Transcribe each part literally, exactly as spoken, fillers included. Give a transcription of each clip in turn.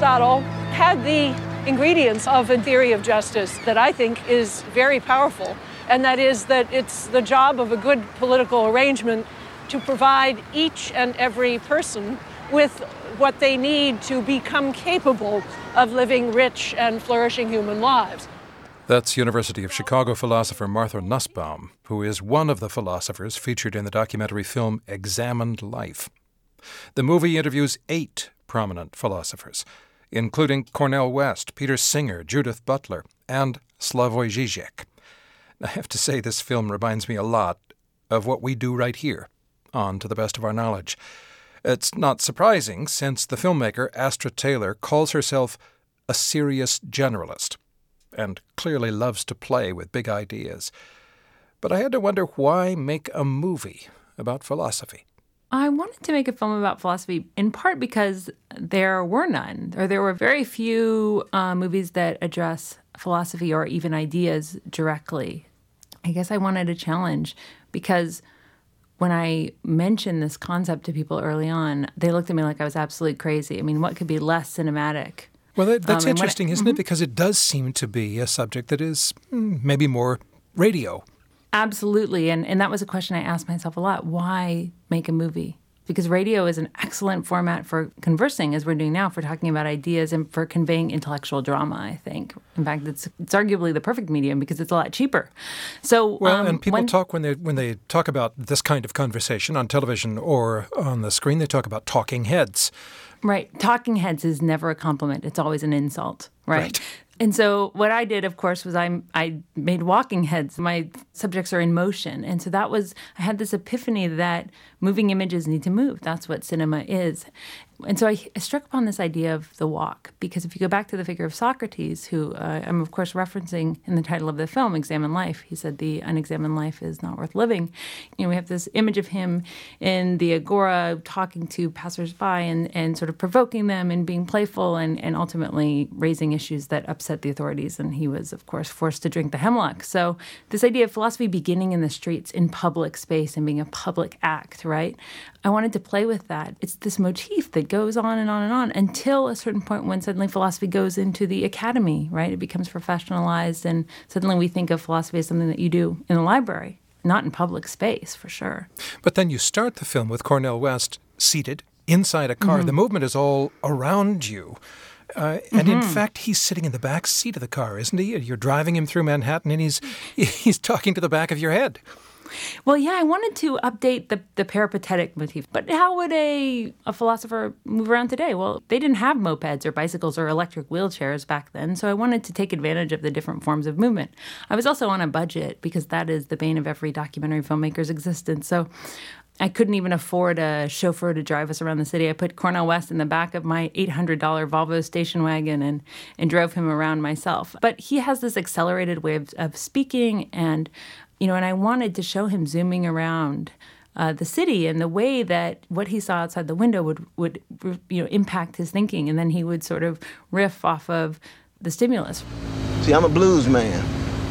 Aristotle had the ingredients of a theory of justice that I think is very powerful, and that is that it's the job of a good political arrangement to provide each and every person with what they need to become capable of living rich and flourishing human lives. That's University of Chicago philosopher Martha Nussbaum, who is one of the philosophers featured in the documentary film Examined Life. The movie interviews eight prominent philosophers, including Cornel West, Peter Singer, Judith Butler, and Slavoj Žižek. I have to say, this film reminds me a lot of what we do right here, on To the Best of Our Knowledge. It's not surprising, since the filmmaker, Astra Taylor, calls herself a serious generalist, and clearly loves to play with big ideas. But I had to wonder, why make a movie about philosophy? I wanted to make a film about philosophy in part because there were none, or there were very few uh, movies that address philosophy or even ideas directly. I guess I wanted a challenge because when I mentioned this concept to people early on, they looked at me like I was absolutely crazy. I mean, what could be less cinematic? Well, that, that's um, interesting, I, isn't mm-hmm. it? Because it does seem to be a subject that is mm, maybe more radio. Absolutely. And and that was a question I asked myself a lot. Why make a movie? Because radio is an excellent format for conversing, as we're doing now, for talking about ideas and for conveying intellectual drama, I think. In fact, it's it's arguably the perfect medium because it's a lot cheaper. So Well, um, and people when, talk, when they when they talk about this kind of conversation on television or on the screen, they talk about talking heads. Right. Talking heads is never a compliment. It's always an insult, right? Right. And so what I did, of course, was I I made walking heads. My subjects are in motion. And so that was, I had this epiphany that moving images need to move. That's what cinema is. And so I struck upon this idea of the walk, because if you go back to the figure of Socrates, who uh, I'm, of course, referencing in the title of the film, Examined Life, he said the unexamined life is not worth living. You know, we have this image of him in the agora talking to passersby and, and sort of provoking them and being playful and, and ultimately raising issues that upset the authorities. And he was, of course, forced to drink the hemlock. So this idea of philosophy beginning in the streets, in public space, and being a public act, right? I wanted to play with that. It's this motif that goes on and on and on until a certain point when suddenly philosophy goes into the academy, right? It becomes professionalized, and suddenly we think of philosophy as something that you do in the library, not in public space, for sure. But then you start the film with Cornel West seated inside a car. Mm-hmm. The movement is all around you. Uh, and mm-hmm. in fact, he's sitting in the back seat of the car, isn't he? You're driving him through Manhattan, and he's he's talking to the back of your head. Well, yeah, I wanted to update the, the peripatetic motif. But how would a, a philosopher move around today? Well, they didn't have mopeds or bicycles or electric wheelchairs back then, so I wanted to take advantage of the different forms of movement. I was also on a budget, because that is the bane of every documentary filmmaker's existence. So I couldn't even afford a chauffeur to drive us around the city. I put Cornel West in the back of my eight hundred dollars Volvo station wagon and, and drove him around myself. But he has this accelerated way of, of speaking, and you know, and I wanted to show him zooming around uh, the city and the way that what he saw outside the window would, would, you know, impact his thinking. And then he would sort of riff off of the stimulus. See, I'm a blues man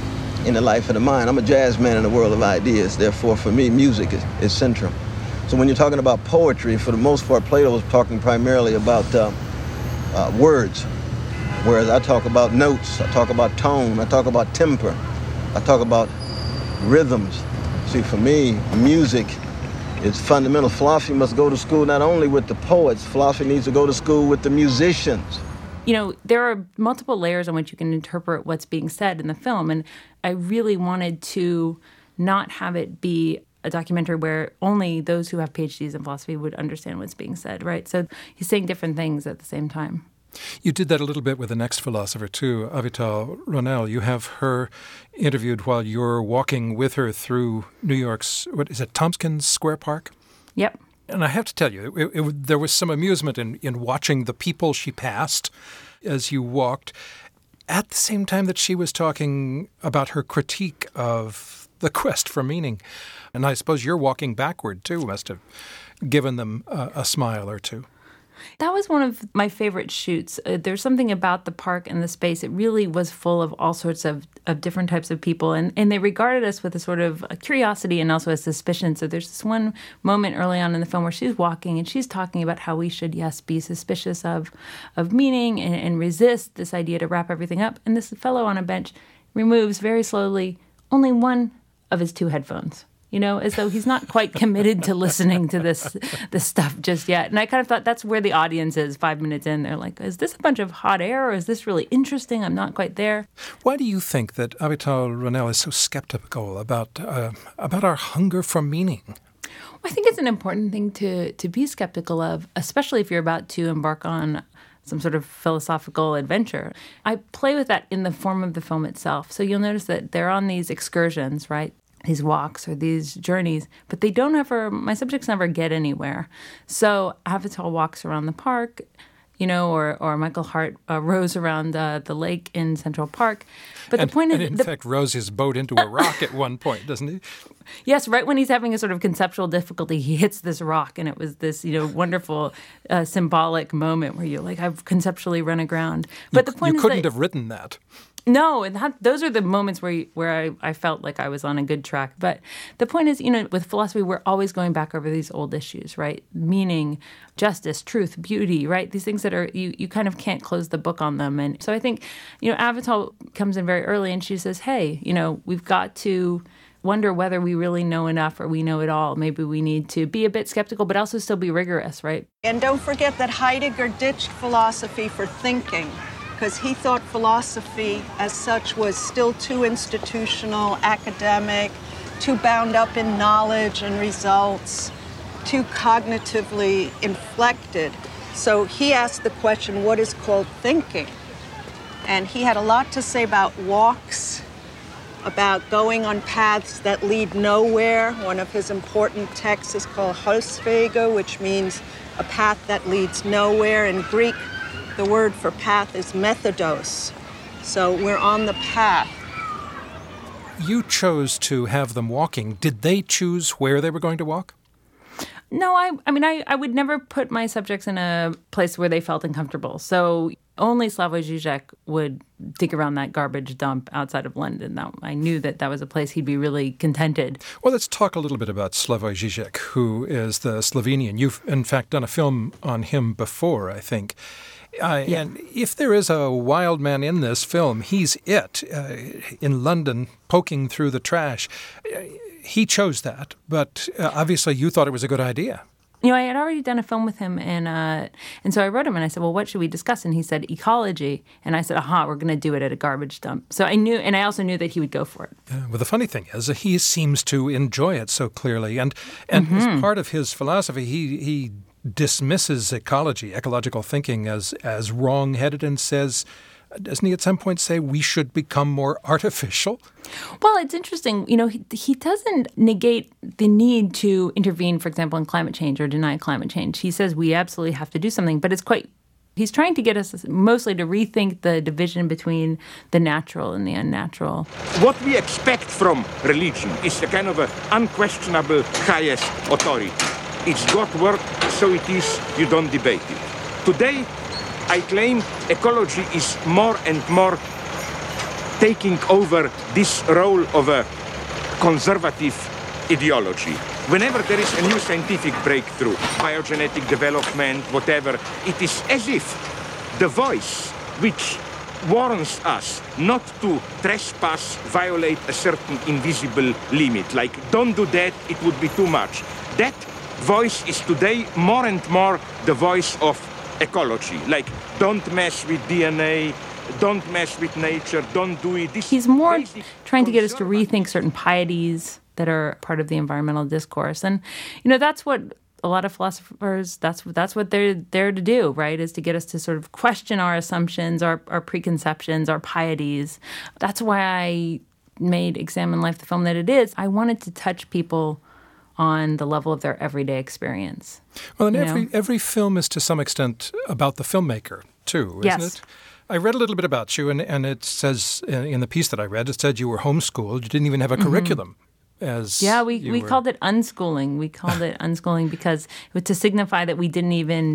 in the life of the mind. I'm a jazz man in the world of ideas. Therefore, for me, music is, is central. So when you're talking about poetry, for the most part, Plato was talking primarily about uh, uh, words, whereas I talk about notes, I talk about tone, I talk about temper, I talk about rhythms. See, for me, music is fundamental. Philosophy must go to school not only with the poets, philosophy needs to go to school with the musicians. You know, there are multiple layers on which you can interpret what's being said in the film, and I really wanted to not have it be a documentary where only those who have P H Ds in philosophy would understand what's being said, right? So he's saying different things at the same time. You did that a little bit with the next philosopher, too, Avital Ronell. You have her interviewed while you're walking with her through New York's, what is it, Tompkins Square Park? Yep. And I have to tell you, it, it, there was some amusement in, in watching the people she passed as you walked, at the same time that she was talking about her critique of the quest for meaning. And I suppose your walking backward, too, must have given them a, a smile or two. That was one of my favorite shoots. Uh, there's something about the park and the space. It really was full of all sorts of, of different types of people, and, and they regarded us with a sort of a curiosity and also a suspicion. So there's this one moment early on in the film where she's walking and she's talking about how we should, yes, be suspicious of, of meaning and, and resist this idea to wrap everything up. And this fellow on a bench removes very slowly only one of his two headphones. You know, as though he's not quite committed to listening to this this stuff just yet. And I kind of thought that's where the audience is five minutes in. They're like, is this a bunch of hot air or is this really interesting? I'm not quite there. Why do you think that Avital Ronell is so skeptical about uh, about our hunger for meaning? Well, I think it's an important thing to, to be skeptical of, especially if you're about to embark on some sort of philosophical adventure. I play with that in the form of the film itself. So you'll notice that they're on these excursions, right? These walks or these journeys, but they don't ever, my subjects never get anywhere. So Avital walks around the park, you know, or, or Michael Hart uh, rows around uh, the lake in Central Park. But and, the point and is... in the, fact, rows his boat into a rock at one point, doesn't he? Yes, right when he's having a sort of conceptual difficulty, he hits this rock, and it was this, you know, wonderful uh, symbolic moment where you're like, I've conceptually run aground. But you, the point you is couldn't that, have written that. No, and that, those are the moments where you, where I, I felt like I was on a good track. But the point is, you know, with philosophy, we're always going back over these old issues, right? Meaning, justice, truth, beauty, right? These things that are, you, you kind of can't close the book on them. And so I think, you know, Avital comes in very early and she says, hey, you know, we've got to wonder whether we really know enough or we know it all. Maybe we need to be a bit skeptical, but also still be rigorous, right? And don't forget that Heidegger ditched philosophy for thinking, because he thought philosophy as such was still too institutional, academic, too bound up in knowledge and results, too cognitively inflected. So he asked the question, what is called thinking? And he had a lot to say about walks, about going on paths that lead nowhere. One of his important texts is called Holzwege, which means a path that leads nowhere. In Greek, the word for path is methodos. So we're on the path. You chose to have them walking. Did they choose where they were going to walk? No, I I mean, I, I would never put my subjects in a place where they felt uncomfortable. So only Slavoj Žižek would dig around that garbage dump outside of London. That, I knew that that was a place he'd be really contented. Well, let's talk a little bit about Slavoj Žižek, who is the Slovenian. You've, in fact, done a film on him before, I think. Uh, yeah. And if there is a wild man in this film, he's it, uh, in London, poking through the trash. Uh, he chose that, but uh, obviously you thought it was a good idea. You know, I had already done a film with him, and uh, and so I wrote him, and I said, well, what should we discuss? And he said, ecology. And I said, aha, we're going to do it at a garbage dump. So I knew, and I also knew that he would go for it. Uh, well, the funny thing is, he seems to enjoy it so clearly. And, and mm-hmm. as part of his philosophy, he he dismisses ecology, ecological thinking, as, as wrong-headed and says, doesn't he at some point say we should become more artificial? Well, it's interesting. You know, he, he doesn't negate the need to intervene, for example, in climate change or deny climate change. He says we absolutely have to do something, but it's quite, he's trying to get us mostly to rethink the division between the natural and the unnatural. What we expect from religion is a kind of an unquestionable highest authority. It's God's word, so it is, you don't debate it. Today, I claim ecology is more and more taking over this role of a conservative ideology. Whenever there is a new scientific breakthrough, biogenetic development, whatever, it is as if the voice which warns us not to trespass, violate a certain invisible limit, like don't do that, it would be too much. That voice is today more and more the voice of ecology, like don't mess with D N A, don't mess with nature, don't do it. This He's more trying to get us to rethink certain pieties that are part of the environmental discourse. And, you know, that's what a lot of philosophers, that's, that's what they're there to do, right, is to get us to sort of question our assumptions, our, our preconceptions, our pieties. That's why I made Examine Life the film that it is. I wanted to touch people on the level of their everyday experience. Well, and you every know? every film is to some extent about the filmmaker, too, isn't yes. it? I read a little bit about you, and, and it says, in the piece that I read, it said you were homeschooled. You didn't even have a mm-hmm. curriculum. As yeah, we, we were... called it unschooling. We called it unschooling because it was to signify that we didn't even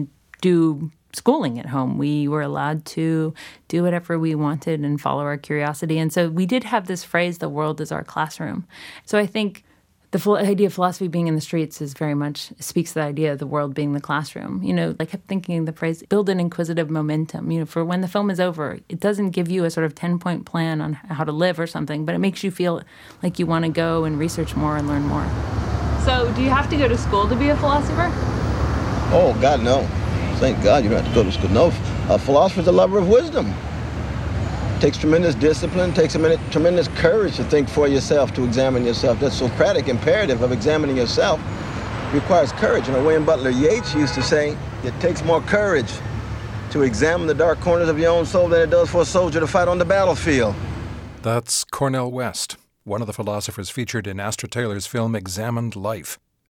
do schooling at home. We were allowed to do whatever we wanted and follow our curiosity. And so we did have this phrase, the world is our classroom. So I think the full idea of philosophy being in the streets is very much speaks to the idea of the world being the classroom. You know, I kept thinking the phrase, build an inquisitive momentum. You know, for when the film is over, it doesn't give you a sort of ten-point plan on how to live or something, but it makes you feel like you want to go and research more and learn more. So do you have to go to school to be a philosopher? Oh, God, no. Thank God you don't have to go to school. No, a philosopher's a lover of wisdom. Takes tremendous discipline, takes a minute, tremendous courage to think for yourself, to examine yourself. That Socratic imperative of examining yourself requires courage. You know, William Butler Yeats used to say, it takes more courage to examine the dark corners of your own soul than it does for a soldier to fight on the battlefield. That's Cornel West, one of the philosophers featured in Astra Taylor's film Examined Life.